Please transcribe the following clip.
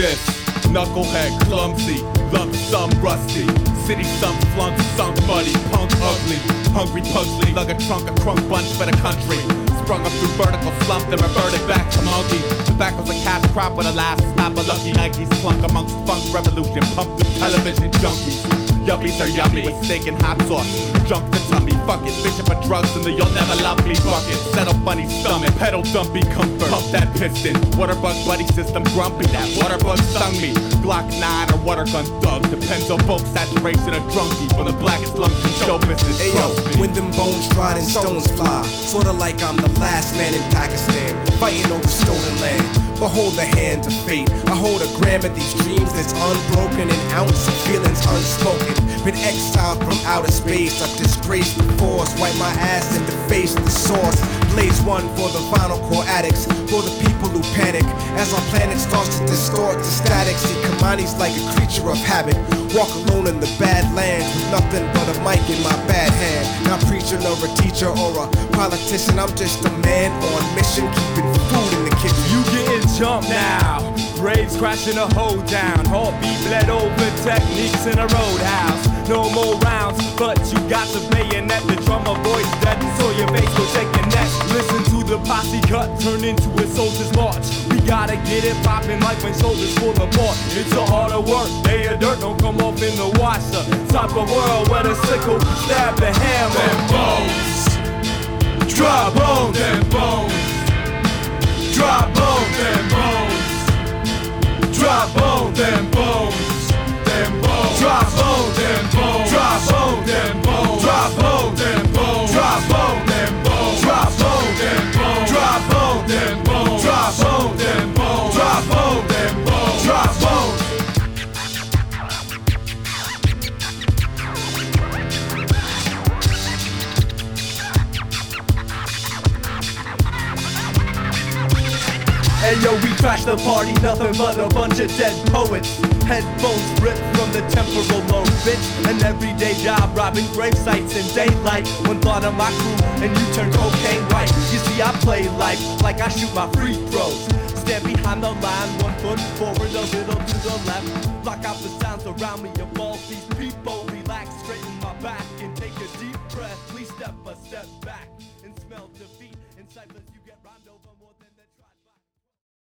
this. Knucklehead, clumsy, lump some rusty. City some flunk, some muddy, punk ugly. Hungry pugsley, lug a trunk, a crunk bunch for the country. Sprung up through vertical slump, then reverted back to monkey. Tobacco's a cash crop with a last stop of lucky Nikes. Clunk amongst funk revolution, pumped through television junkies. Yuppies are yummy with steak and hot sauce. Junk the tummy, fuck it, bishop of drugs in the you'll never love me bucket. Settle funny stomach, pedal dumpy comfort. Pump that piston, waterbug buddy system grumpy. That waterbug stung me. Glock 9 or water gun thug. Depends on bulk saturation or drunkie. From the blackest lungs in show business. Ayo, when them bones rot and stones fly, sorta like I'm the last man in Pakistan, fighting over stolen land. Behold the hand of fate. I hold a gram of these dreams that's unbroken, an ounce of feelings unspoken. Been exiled from outer space. I've disgraced the force, wipe my ass and deface the source. Blaze one for the vinyl core addicts, for the people who panic as our planet starts to distort to static. See, Kamani's like a creature of habit. Walk alone in the badlands with nothing but a mic in my bad hand. Not preacher nor a teacher or a politician. I'm just a man on mission, keeping food in the kitchen. You getting jumped now. Braves crashing a hole down. Heartbeat bled over techniques in a roadhouse. No more rounds, but you got the bayonet. The drummer voice dead, so your face will shake your neck. Listen to the posse cut, turn into a soldier's march. We gotta get it poppin' like when shoulders fall apart. It's a harder work, day of dirt don't come off in the washer. Type of world where the sickle stab the hammer. Them bones, Drop bones, them bones, drop bones, them bones, drop bones, them bones, them bones, drop bones, them bones, drop bones, them bones, drop bones, them bones, drop bones, them bones, drop bones, them bones, drop bones, them bones, drop bones, them bones, drop bones, them bones, drop bones. Hey yo, we crash the party, nothing but a bunch of dead poets. Headphones ripped from the temporal lobe, bitch. An everyday job, robbing grave sites in daylight. One thought of my crew, and you turn cocaine white. You see, I play life like I shoot my free throws. Stand behind the line, 1 foot forward, a little to the left. Block out the sounds around me of all these people. Relax, straighten my back, and take a deep breath. Please step a step back and smell defeat in silence.